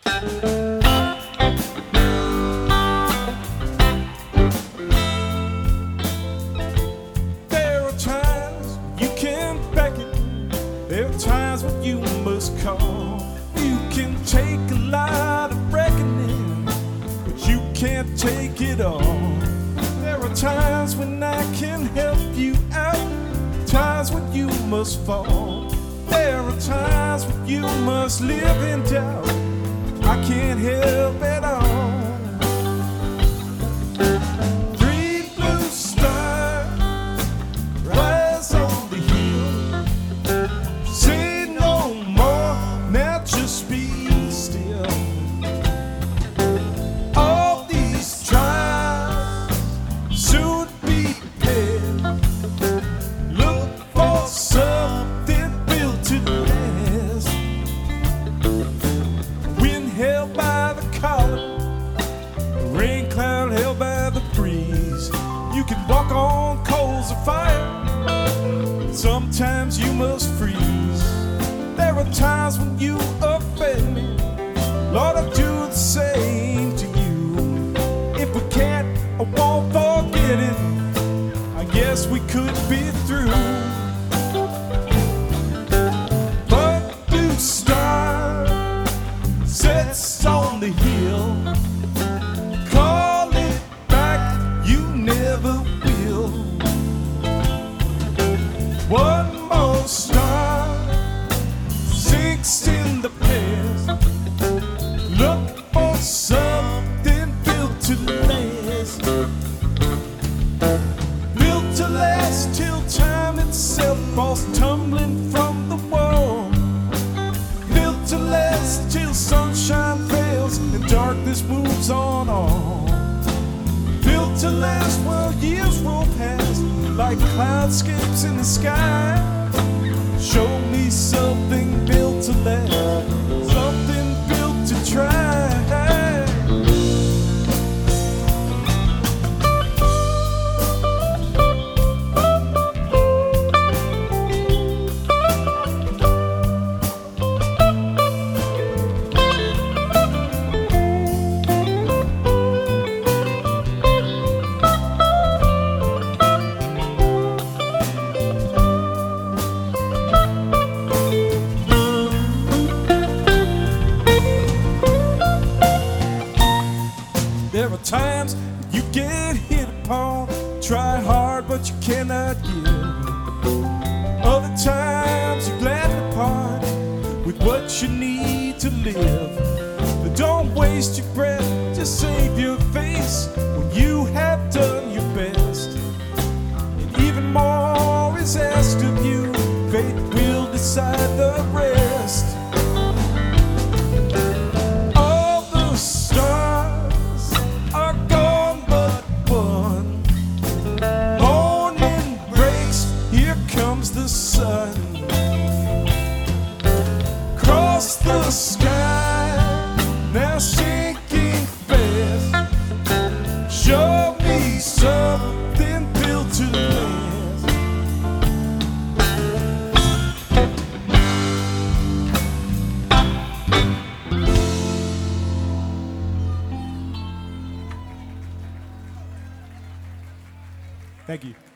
There are times you can back it. There are times when you must call. You can take a lot of reckoning, but you can't take it all. There are times when I can help you out, times when you must fall. There are times when you must live in doubt. I can't help at all. Three blue stars rise on the hill. Say no more, now just be still. All these trials soon be paid. Look for something built to last. Wind held by the collar, rain cloud held by the breeze. You can walk on coals of fire, sometimes you must freeze. There are times when you offend me, Lord, I do the same to you. If we can't or won't forget it, I guess we could be through. But blue star sets on the hill. Call it back, you never will. One more star sinks in the past. Look for something built to last. Built to last till time itself falls tumbling from the wall. Built to last till sunshine fails and darkness moves on all. Built to last while years roll past like cloudscapes in the sky. Show me something built to last, something built to try. There are times you get hit upon, try hard but you cannot give. Other times you gladly part with what you need to live. But don't waste your breath, just save your face when you have done your best. And even more is asked of you, fate will decide the rest. The sun across the sky, now sinking fast. Show me something built to last. Thank you.